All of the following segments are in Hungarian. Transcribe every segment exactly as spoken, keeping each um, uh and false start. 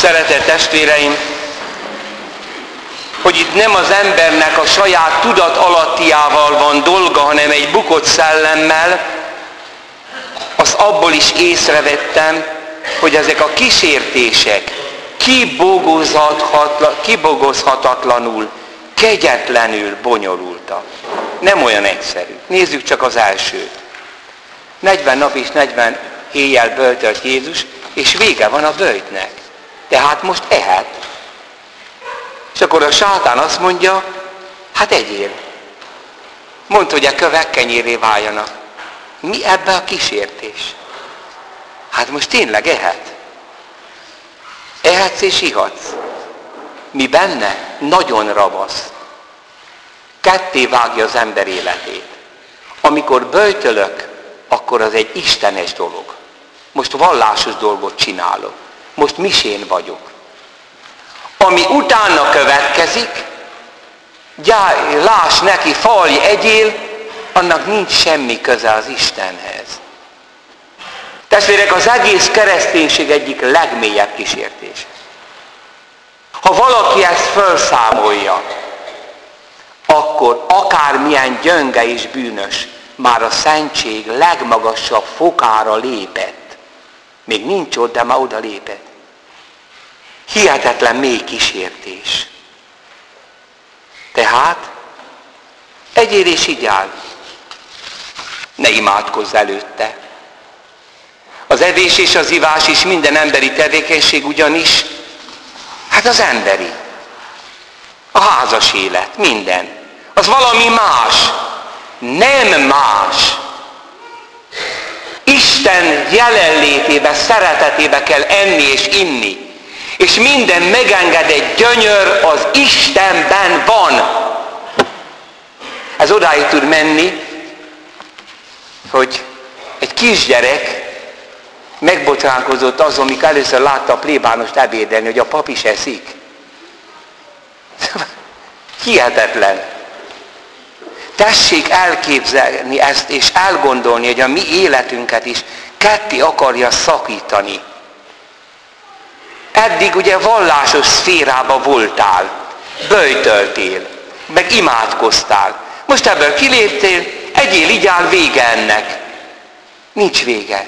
Szeretett testvéreim, hogy itt nem az embernek a saját tudat alattiával van dolga, hanem egy bukott szellemmel, azt abból is észrevettem, hogy ezek a kísértések kibogozhatatlanul, kegyetlenül bonyolultak. Nem olyan egyszerű. Nézzük csak az elsőt. negyven nap és negyven éjjel böjtölt Jézus, és vége van a böjtnek. Tehát most ehet. És akkor a sátán azt mondja, hát egyél. Mondd, hogy a kövek kenyérré váljanak. Mi ebbe a kísértés? Hát most tényleg ehet. Ehetsz és ihatsz. Mi benne? Nagyon ravasz. Ketté vágja az ember életét. Amikor böjtölök, akkor az egy istenes dolog. Most vallásos dolgot csinálok. Most misén vagyok. Ami utána következik, gyáj, láss neki, falj, egyél, annak nincs semmi köze az Istenhez. Testvérek, az egész kereszténység egyik legmélyebb kísértés. Ha valaki ezt felszámolja, akkor akármilyen gyönge és bűnös, már a szentség legmagasabb fokára lépett. Még nincs ott, de már oda lépett. Hihetetlen mély kísértés. Tehát egyél és igyál. Ne imádkozz előtte. Az evés és az ivás is minden emberi tevékenység ugyanis, hát az emberi. A házas élet, minden. Az valami más. Nem más. Isten jelenlétébe, szeretetébe kell enni és inni. És minden megengedett gyönyör az Istenben van. Ez odáig tud menni, hogy egy kisgyerek megbotránkozott azon, amikor először látta a plébánost ebédelni, hogy a pap is eszik. Hihetetlen. Tessék elképzelni ezt, és elgondolni, hogy a mi életünket is ketté akarja szakítani. Eddig ugye vallásos szférában voltál, böjtöltél, meg imádkoztál. Most ebből kiléptél, egyél, igyál, vége ennek. Nincs vége.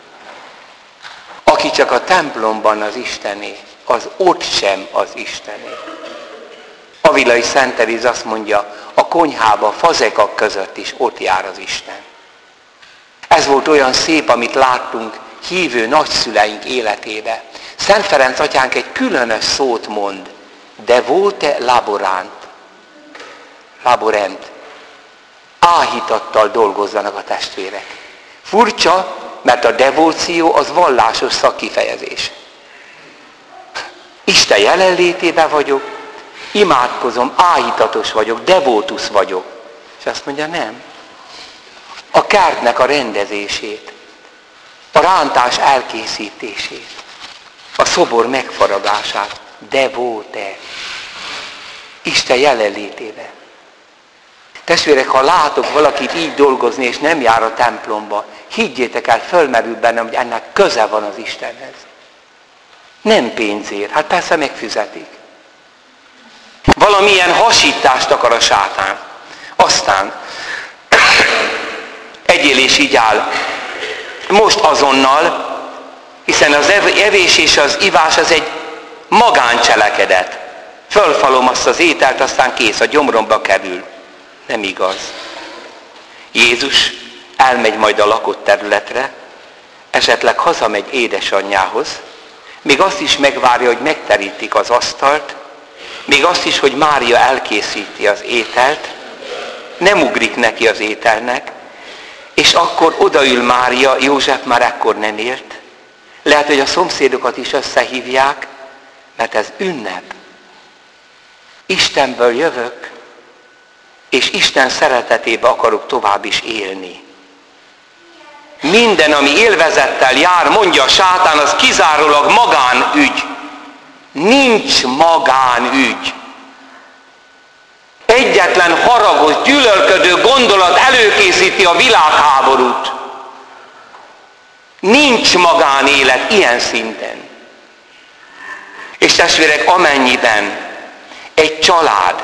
Aki csak a templomban az Istené, az ott sem az Istené. Avilai Szent Teréz azt mondja, a konyhába, fazekak között is ott jár az Isten. Ez volt olyan szép, amit láttunk hívő nagyszüleink életébe. Szent Ferenc atyánk egy különös szót mond, devote laborant. Laborant. Áhítattal dolgozzanak a testvérek. Furcsa, mert a devóció az vallásos szakkifejezés. Isten jelenlétében vagyok, imádkozom, áhítatos vagyok, devótusz vagyok. És azt mondja, nem. A kertnek a rendezését, a rántás elkészítését, a szobor megfaragását, devote. Isten jelenlétében. Testvérek, ha látok valakit így dolgozni, és nem jár a templomba, higgyétek el, fölmerül bennem, hogy ennek köze van az Istenhez. Nem pénzért, hát persze megfizetik. Valamilyen hasítást akar a sátán. Aztán egyél és igyál. Most azonnal, hiszen az evés és az ivás az egy magáncselekedet. Fölfalom azt az ételt, aztán kész, a gyomromba kerül. Nem igaz. Jézus elmegy majd a lakott területre, esetleg hazamegy édesanyjához, még azt is megvárja, hogy megterítik az asztalt, még azt is, hogy Mária elkészíti az ételt, nem ugrik neki az ételnek, és akkor odaül Mária, József már ekkor nem élt. Lehet, hogy a szomszédokat is összehívják, mert ez ünnep. Istenből jövök, és Isten szeretetébe akarok tovább is élni. Minden, ami élvezettel jár, mondja a sátán, az kizárólag magánügy. Nincs magánügy. Egyetlen haragos, gyűlölködő gondolat előkészíti a világháborút. Nincs magánélet ilyen szinten. És testvérek, amennyiben egy család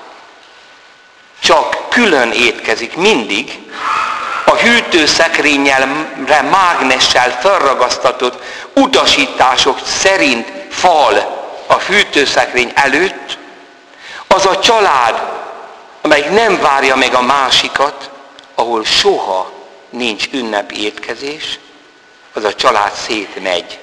csak külön étkezik mindig, a hűtőszekrényre mágnessel felragasztatott utasítások szerint fal a hűtőszekrény előtt, az a család, amelyik nem várja meg a másikat, ahol soha nincs ünnepi étkezés, az a család szétmegy.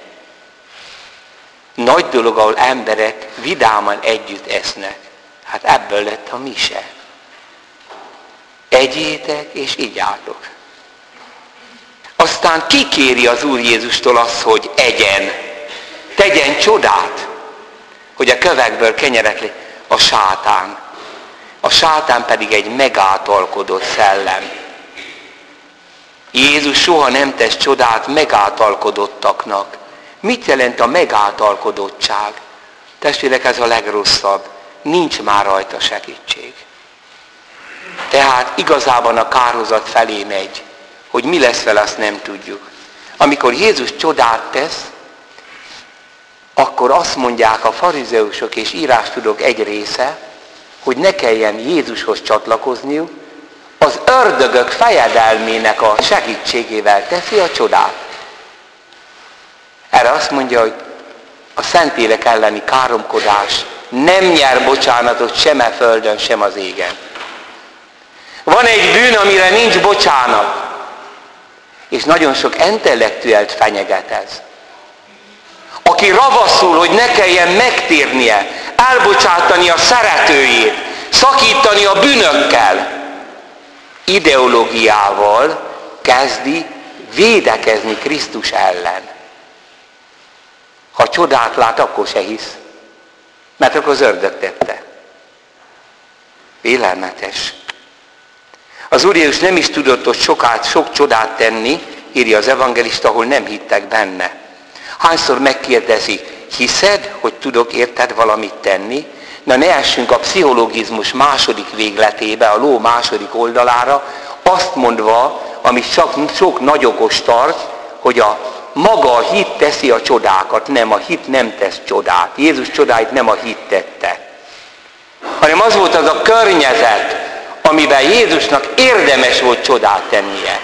Nagy dolog, ahol emberek vidáman együtt esznek. Hát ebből lett a mise. Egyétek és igyátok. Aztán kikéri az Úr Jézustól azt, hogy egyen, tegyen csodát, hogy a kövekből kenyerek le, a sátán. A sátán pedig egy megáltalkodott szellem. Jézus soha nem tesz csodát megáltalkodottaknak. Mit jelent a megáltalkodottság? Testvérek, ez a legrosszabb. Nincs már rajta segítség. Tehát igazában a kárhozat felé megy. Hogy mi lesz vele, azt nem tudjuk. Amikor Jézus csodát tesz, akkor azt mondják a farizeusok és írástudók egy része, hogy ne kelljen Jézushoz csatlakozniuk, az ördögök fejedelmének a segítségével teszi a csodát. Erre azt mondja, hogy a Szentlélek elleni káromkodás nem nyer bocsánatot sem a földön, sem az égen. Van egy bűn, amire nincs bocsánat, és nagyon sok intellektuelt fenyeget ez. Aki ravaszul, hogy ne kelljen megtérnie, elbocsátani a szeretőjét, szakítani a bűnökkel, ideológiával kezdi védekezni Krisztus ellen. Ha csodát lát, akkor se hisz, mert akkor az ördög tette. Félelmetes. Az Úr Jézus nem is tudott ott sokát, sok csodát tenni, írja az evangelista, ahol nem hittek benne. Hányszor megkérdezi, hiszed, hogy tudok érted valamit tenni? Na ne essünk a pszichologizmus második végletébe, a ló második oldalára, azt mondva, amit sok, sok nagyokos tart, hogy a maga a hit teszi a csodákat, nem, a hit nem tesz csodát. Jézus csodáit nem a hit tette, hanem az volt az a környezet, amiben Jézusnak érdemes volt csodát tennie.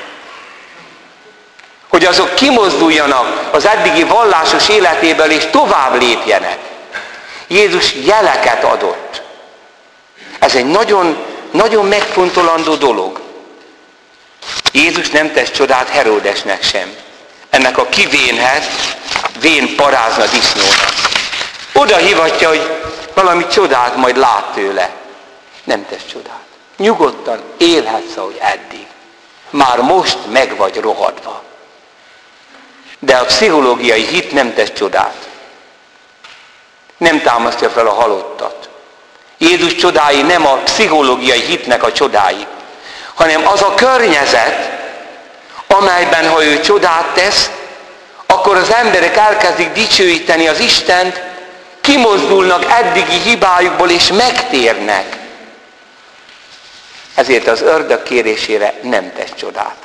Hogy azok kimozduljanak az eddigi vallásos életéből, és tovább lépjenek. Jézus jeleket adott. Ez egy nagyon, nagyon megfontolandó dolog. Jézus nem tesz csodát Heródesnek sem. Ennek a kivénhez vén parázna disznónak. Oda hívatja, hogy valami csodát majd lát tőle. Nem tesz csodát. Nyugodtan élhetsz, ahogy eddig. Már most meg vagy rohadva. De a pszichológiai hit nem tesz csodát. Nem támasztja fel a halottat. Jézus csodái nem a pszichológiai hitnek a csodái, hanem az a környezet, amelyben, ha ő csodát tesz, akkor az emberek elkezdik dicsőíteni az Istent, kimozdulnak eddigi hibájukból és megtérnek. Ezért az ördög kérésére nem tesz csodát.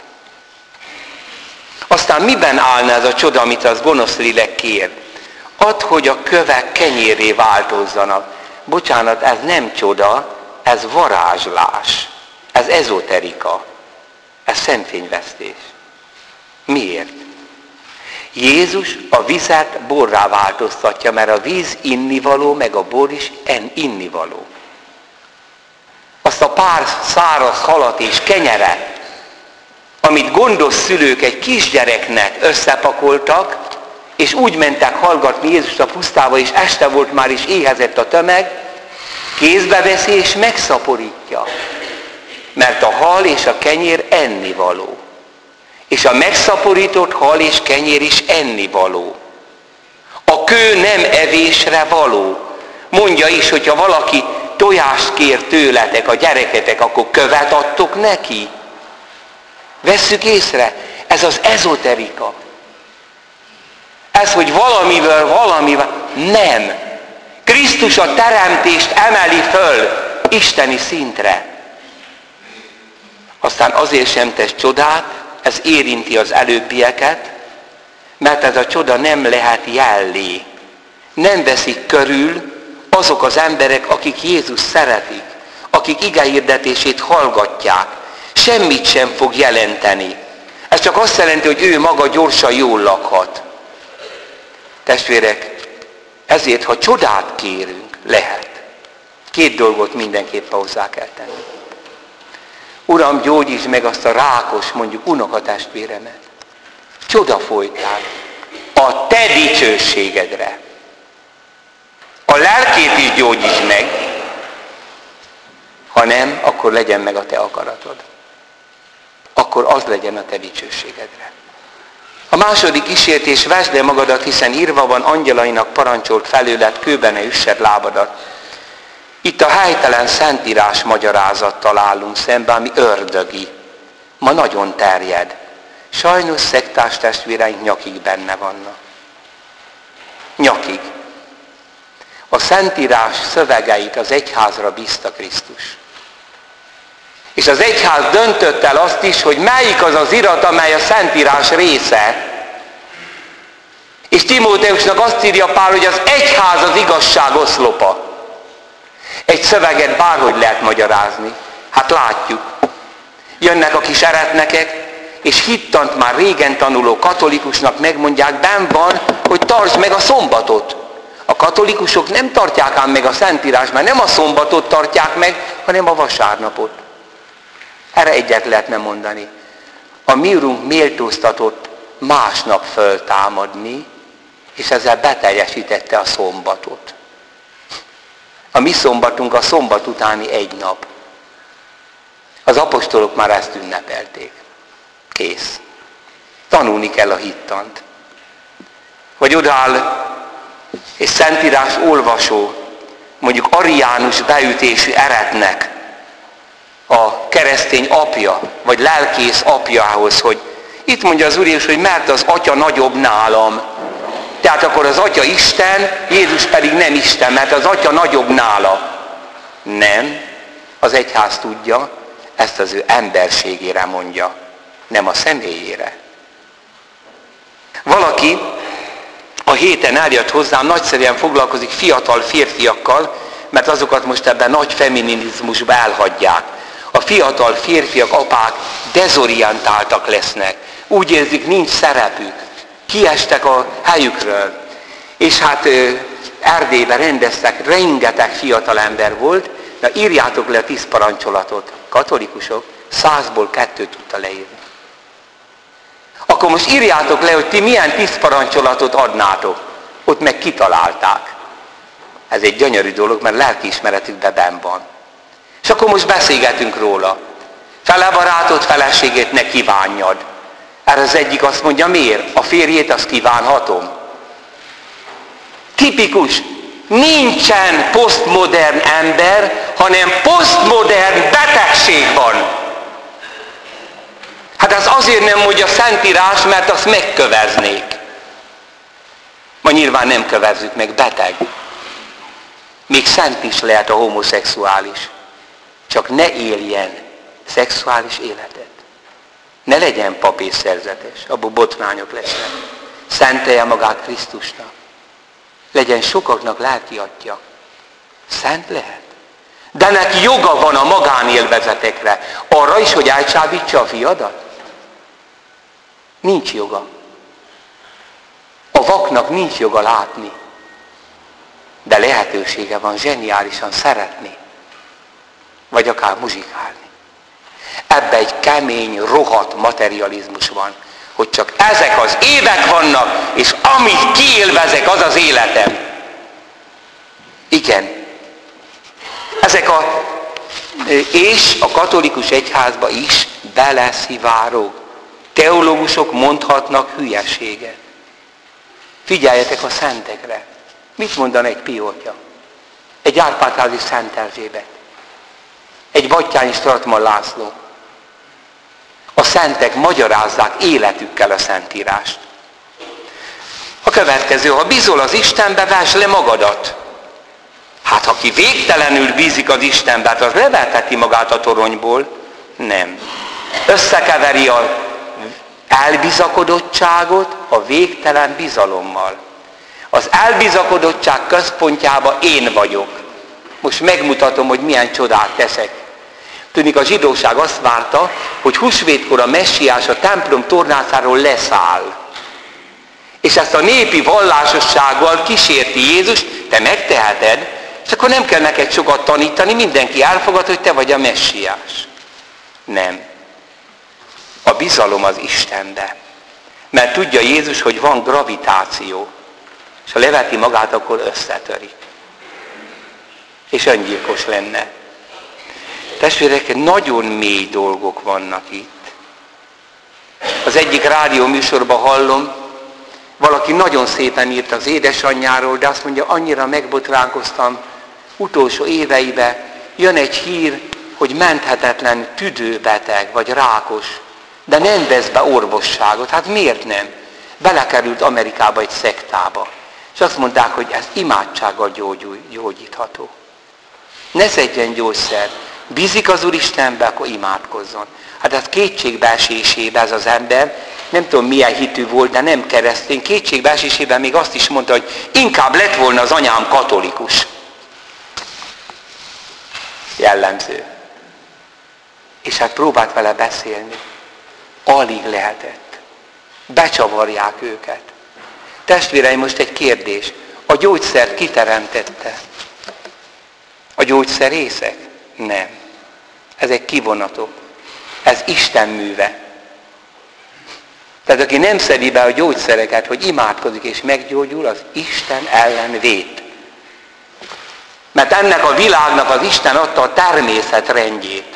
Aztán miben állna ez a csoda, amit az gonosz lélek kér? Add, hogy a kövek kenyérré változzanak. Bocsánat, ez nem csoda, ez varázslás. Ez ezoterika. Ez szentfényvesztés. Miért? Jézus a vizet borrá változtatja, mert a víz innivaló, meg a bor is innivaló. Azt a pár száraz halat és kenyeret, amit gondos szülők egy kisgyereknek összepakoltak, és úgy mentek hallgatni Jézust a pusztába, és este volt már, és éhezett a tömeg, kézbe veszi és megszaporítja. Mert a hal és a kenyér ennivaló. És a megszaporított hal és kenyér is ennivaló. A kő nem evésre való. Mondja is, hogyha valaki tojást kér tőletek, a gyereketek, akkor követ adtok neki. Vesszük észre, ez az ezoterika. Ez, hogy valamiből valamivel, nem. Krisztus a teremtést emeli föl isteni szintre. Aztán azért sem tesz csodát, ez érinti az előbbieket, mert ez a csoda nem lehet jellé. Nem veszik körül azok az emberek, akik Jézus szeretik, akik igehirdetését hallgatják. Semmit sem fog jelenteni. Ez csak azt jelenti, hogy ő maga gyorsan jól lakhat. Testvérek, ezért, ha csodát kérünk, lehet. Két dolgot mindenképpen hozzá kell tenni. Uram, gyógyítsd meg azt a rákos, mondjuk unokatestvéremet. Csoda folytán. A te dicsőségedre. A lelkét is gyógyítsd meg. Ha nem, akkor legyen meg a te akaratod. Akkor az legyen a te dicsőségedre. A második kísértés, vesd le magadat, hiszen írva van, angyalainak parancsolt felőled, kőbe ne üssed lábadat. Itt a helytelen szentírás magyarázattal állunk szemben, ami ördögi. Ma nagyon terjed. Sajnos szektás testvéreink nyakig benne vannak. Nyakig. A szentírás szövegeit az egyházra bízta Krisztus. És az egyház döntött el azt is, hogy melyik az az irat, amely a szentírás része. És Timóteusnak azt írja Pál, hogy az egyház az igazság oszlopa. Egy szöveget bárhogy lehet magyarázni. Hát látjuk. Jönnek a kis eretnekek, és hittant már régen tanuló katolikusnak megmondják, benn van, hogy tartsd meg a szombatot. A katolikusok nem tartják ám meg a Szentírás, mert nem a szombatot tartják meg, hanem a vasárnapot. Erre egyet lehetne mondani. A mi Urunk méltóztatott másnap föltámadni, és ezzel beteljesítette a szombatot. A mi szombatunk a szombat utáni egy nap. Az apostolok már ezt ünnepelték. Kész. Tanulni kell a hittant. Vagy odaáll egy szentírás olvasó, mondjuk ariánus beütésű eretnek a keresztény apja, vagy lelkész apjához, hogy itt mondja az Úr Jézus, hogy mert az atya nagyobb nálam. Tehát akkor az atya Isten, Jézus pedig nem Isten, mert az atya nagyobb nála. Nem, az egyház tudja, ezt az ő emberségére mondja, nem a személyére. Valaki a héten eljött hozzám, nagyszerűen foglalkozik fiatal férfiakkal, mert azokat most ebben nagy feminizmusba elhagyják. A fiatal férfiak, apák dezorientáltak lesznek. Úgy érzik, nincs szerepük. Kiestek a helyükről. És hát Erdélyben rendeztek, rengeteg fiatal ember volt, na írjátok le a tíz parancsolatot. Katolikusok százból kettőt tudta leírni. Akkor most írjátok le, hogy ti milyen tíz parancsolatot adnátok. Ott meg kitalálták. Ez egy gyönyörű dolog, mert lelkiismeretükben benn van. És akkor most beszélgetünk róla. Fele barátod, feleségét ne kívánjad. Erre az egyik azt mondja, miért? A férjét azt kívánhatom. Tipikus. Nincsen posztmodern ember, hanem posztmodern betegség van. Hát ez azért nem mondja Szentírás, mert azt megköveznék. Ma nyilván nem kövezzük meg, beteg. Még szent is lehet a homoszexuális. Csak ne éljen szexuális életet. Ne legyen pap és szerzetes, abból botrányok lesznek. Szentelje magát Krisztusnak. Legyen sokaknak lelki atya. Szent lehet. De neki joga van a magánélvezetekre. Arra is, hogy elcsábítsa a fiadat? Nincs joga. A vaknak nincs joga látni. De lehetősége van zseniálisan szeretni. Vagy akár muzsikálni. Ebbe egy kemény, rohadt materializmus van. Hogy csak ezek az évek vannak, és amit kiélvezek, az az életem. Igen. Ezek a, és a katolikus egyházba is beleszivárog. Teológusok mondhatnak hülyeséget. Figyeljetek a szentekre. Mit mondan egy Piótya? Egy Árpád-házi Szent Erzsébet. Egy Batthyány Stratman László. A szentek magyarázzák életükkel a Szentírást. A következő, ha bízol az Istenbe, vesd le magadat. Hát ha ki végtelenül bízik az Istenbe, hát az levelteti magát a toronyból? Nem. Összekeveri a elbizakodottságot a végtelen bizalommal. A Az elbizakodottság központjában én vagyok. Most megmutatom, hogy milyen csodát teszek. Tudnik, a zsidóság azt várta, hogy húsvétkor a messiás a templom tornászáról leszáll. És ezt a népi vallásossággal kísérti Jézus, te megteheted, és akkor nem kell neked sokat tanítani, mindenki elfogad, hogy te vagy a messiás. Nem. A bizalom az Istenbe. Mert tudja Jézus, hogy van gravitáció. És ha leveti magát, akkor összetörik. És öngyilkos lenne. Testvérek, nagyon mély dolgok vannak itt. Az egyik rádió műsorban hallom, valaki nagyon szépen írt az édesanyjáról, de azt mondja, annyira megbotránkoztam utolsó éveibe, jön egy hír, hogy menthetetlen tüdőbeteg, vagy rákos, de nem vesz be orvosságot. Hát miért nem? Belekerült Amerikába egy szektába. És azt mondták, hogy ez imádsággal gyógyítható. Ne szedjen gyógyszert. Bízik az Úristenbe, akkor imádkozzon. Hát ez kétségbeesésében ez az ember, nem tudom milyen hitű volt, de nem keresztény, kétségbeesésében még azt is mondta, hogy inkább lett volna az anyám katolikus. Jellemző. És hát próbált vele beszélni. Alig lehetett. Becsavarják őket. Testvéreim, most egy kérdés. A gyógyszert kiteremtette? A gyógyszerészek? Nem. Ez egy kivonatok. Ez Isten műve. Tehát aki nem szedi be a gyógyszereket, hogy imádkozik és meggyógyul, az Isten ellen vét. Mert ennek a világnak az Isten adta a természetrendjét.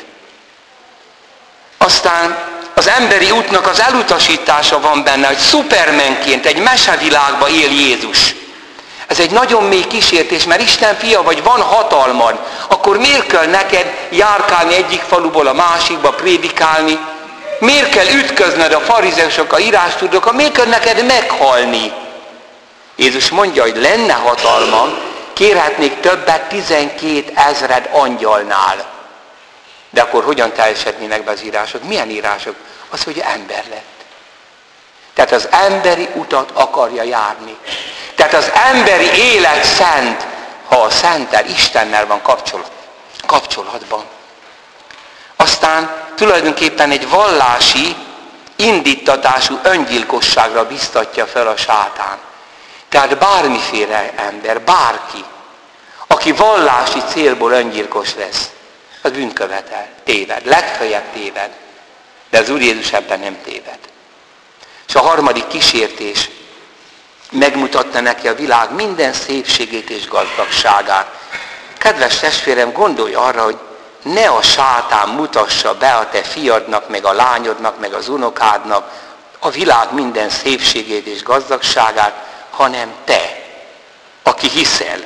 Aztán az emberi útnak az elutasítása van benne, hogy szupermenként egy mesevilágba él Jézus. Ez egy nagyon mély kísértés, mert Isten fia vagy, van hatalmad, akkor miért kell neked járkálni egyik faluból a másikba, prédikálni? Miért kell ütközned a farizeusokkal, írástudókkal? Miért kell neked meghalni? Jézus mondja, hogy lenne hatalmam, kérhetnék többet tizenkét ezred angyalnál. De akkor hogyan teljesednének be az írások? Milyen írások? Az, hogy ember lett. Tehát az emberi utat akarja járni. Tehát az emberi élet szent, ha a Szenttel, Istennel van kapcsolat, kapcsolatban. Aztán tulajdonképpen egy vallási, indítatású öngyilkosságra biztatja fel a sátán. Tehát bármiféle ember, bárki, aki vallási célból öngyilkos lesz, az bűnkövetel, téved, legfeljebb téved. De az Úr Jézus ebben nem téved. És a harmadik kísértés megmutatta neki a világ minden szépségét és gazdagságát. Kedves testvérem, gondolj arra, hogy ne a sátán mutassa be a te fiadnak, meg a lányodnak, meg az unokádnak a világ minden szépségét és gazdagságát, hanem te, aki hiszel.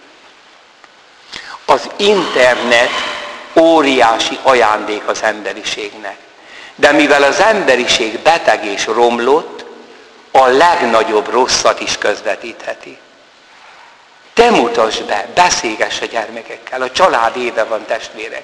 Az internet óriási ajándék az emberiségnek. De mivel az emberiség beteg és romlott, a legnagyobb rosszat is közvetítheti. Te mutasd be, beszélgess a gyermekekkel, a család éve van, testvérek.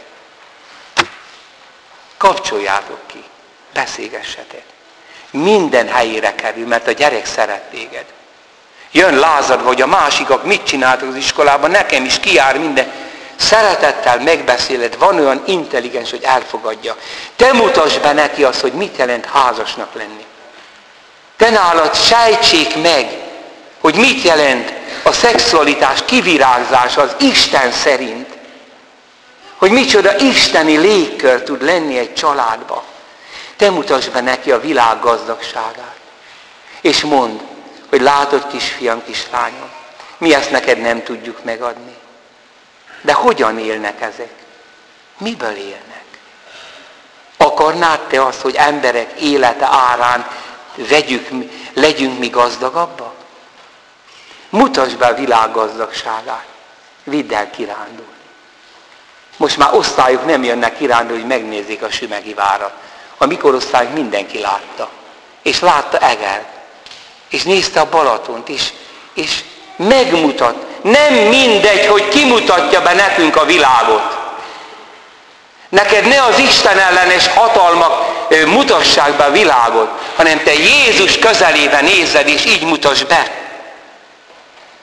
Kapcsoljátok ki, beszélgessetek. Minden helyére kerül, mert a gyerek szeret téged. Jön lázadva, hogy a másikak mit csináltak az iskolában, nekem is kijár minden. Szeretettel megbeszéled, van olyan intelligens, hogy elfogadja. Te mutasd be neki azt, hogy mit jelent házasnak lenni. Te nálad sejtsék meg, hogy mit jelent a szexualitás kivirágzása az Isten szerint. Hogy micsoda isteni légkör tud lenni egy családba. Te mutasd be neki a világ gazdagságát. És mondd, hogy látod, kisfiam, kislányom, mi ezt neked nem tudjuk megadni. De hogyan élnek ezek? Miből élnek? Akarnád te azt, hogy emberek élete árán vegyük, legyünk mi gazdagabbak? Mutasd be a világ gazdagságát. Vidd el kirándulni. Most már osztályok nem jönnek kirándulni, hogy megnézzék a Sümegi várat. A mikorosztályok mindenki látta. És látta Egert. És nézte a Balatont. És, és megmutat. Nem mindegy, hogy kimutatja be nekünk a világot. Neked ne az Isten ellenes hatalmak mutassák be a világot, hanem te Jézus közelében nézed, és így mutasd be.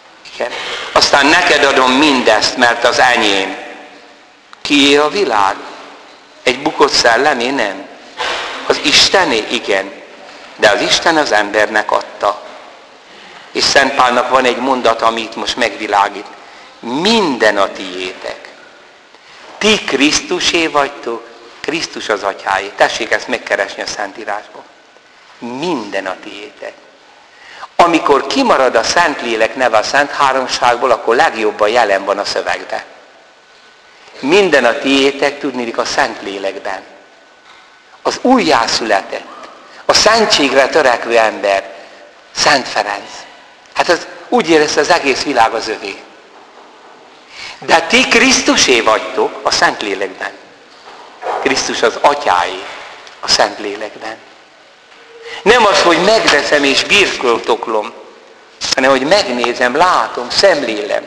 aztán neked adom mindezt, mert az enyém. Kié a világ? Egy bukott szellemé? Nem. Az Istené? Igen. De az Isten az embernek adta. És Szent Pálnak van egy mondat, amit most megvilágít. Minden a tiétek. Ti Krisztusé vagytok, Krisztus az atyáé. Tessék ezt megkeresni a Szentírásban. Minden a tiétek. Amikor kimarad a Szentlélek neve a Szent Háromságból, akkor legjobban jelen van a szövegben. Minden a tiétek, tudniillik a Szentlélekben. Az újjászületett, a szentségre törekvő ember, Szent Ferenc. Hát az úgy érezte, az egész világ az övé. De ti Krisztusé vagytok a Szentlélekben. Krisztus az atyáé a Szentlélekben. Nem az, hogy megveszem és birkoltoklom, hanem hogy megnézem, látom, szemlélem.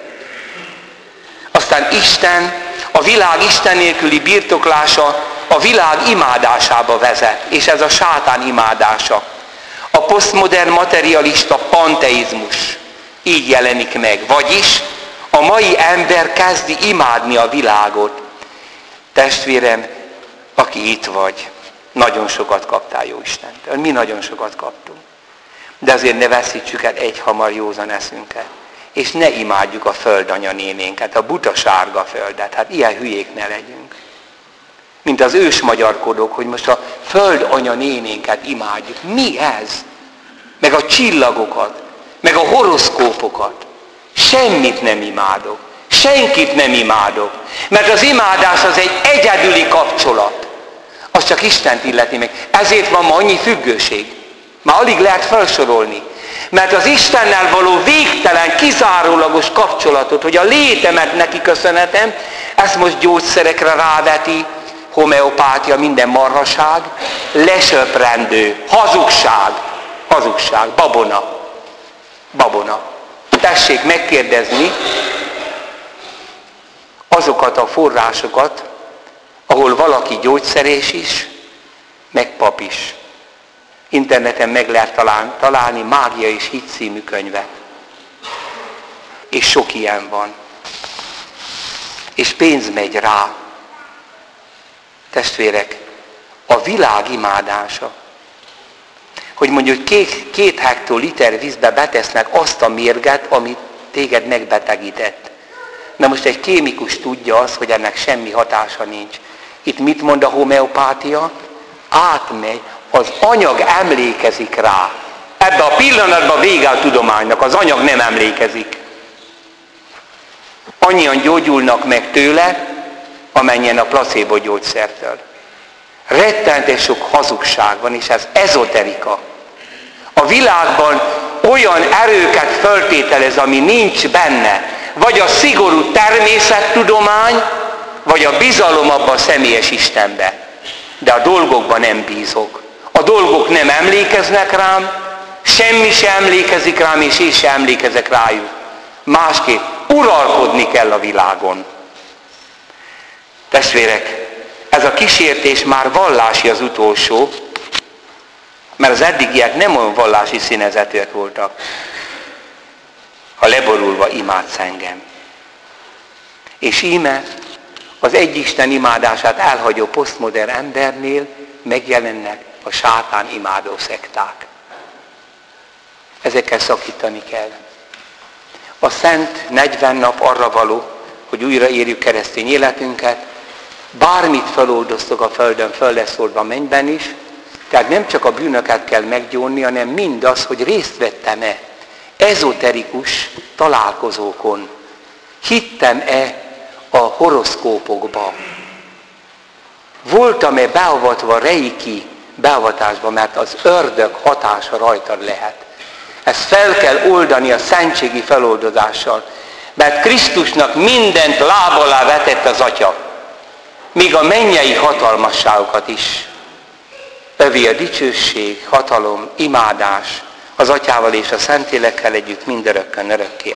Aztán Isten, a világ Isten nélküli birtoklása a világ imádásába vezet, és ez a sátán imádása. A posztmodern materialista panteizmus így jelenik meg, vagyis a mai ember kezdi imádni a világot. Testvérem, aki itt vagy, nagyon sokat kaptál jó Istentől. Mi nagyon sokat kaptunk. De azért ne veszítsük el egy hamar józan eszünket. És ne imádjuk a földanya nénénket, a buta sárga földet. Hát ilyen hülyék ne legyünk. Mint az ős magyarkodók, hogy most a földanya nénénket imádjuk. Mi ez? Meg a csillagokat, meg a horoszkópokat. Semmit nem imádok. Senkit nem imádok. Mert az imádás az egy egyedüli kapcsolat. Az csak Istent illeti meg. Ezért van ma annyi függőség. Már alig lehet felsorolni. Mert az Istennel való végtelen, kizárólagos kapcsolatot, hogy a létemet neki köszönhetem, ezt most gyógyszerekre ráveti, homeopátia, minden marhaság, lesöprendő, hazugság, hazugság, babona. Babona. Tessék megkérdezni azokat a forrásokat, ahol valaki gyógyszerés is, meg pap is. Interneten meg lehet találni, találni Mágia és Hit című könyvet. És sok ilyen van. És pénz megy rá. Testvérek, a világ imádása, hogy mondjuk két, két hektoliter vízbe betesznek azt a mérget, amit téged megbetegített. Na most egy kémikus tudja azt, hogy ennek semmi hatása nincs. Itt mit mond a homeopátia? Átmegy, az anyag emlékezik rá. Ebben a pillanatban vége a tudománynak, az anyag nem emlékezik. Annyian gyógyulnak meg tőle, amennyien a placebo gyógyszertől. Rettenetes sok hazugság van, és ez ezoterika. A világban olyan erőket föltételez, ami nincs benne. Vagy a szigorú természettudomány, vagy a bizalom abban a személyes Istenbe. De a dolgokban nem bízok. A dolgok nem emlékeznek rám, semmi sem emlékezik rám, és én sem emlékezek rájuk. Másképp uralkodni kell a világon. Testvérek, ez a kísértés már vallási az utolsó, mert az eddigiek nem olyan vallási színezetűek voltak. Ha leborulva imádsz engem. És íme az egyisten imádását elhagyó posztmodern embernél megjelennek a sátán imádó szekták. Ezekkel szakítani kell. A szent negyven nap arra való, hogy újra érjük keresztény életünket, bármit feloldoztok a földön, föl lesz oldva mennyben is, tehát nem csak a bűnöket kell meggyónni, hanem mindaz, hogy részt vettem-e ezoterikus találkozókon. Hittem-e a horoszkópokba? Voltam-e beavatva reiki beavatásba, mert az ördög hatása rajtad lehet. Ezt fel kell oldani a szentségi feloldozással, mert Krisztusnak mindent láb alá vetett az Atya, még a mennyei hatalmasságokat is. Övé a dicsőség, hatalom, imádás az Atyával és a Szentlélekkel együtt mindörökkön örökké.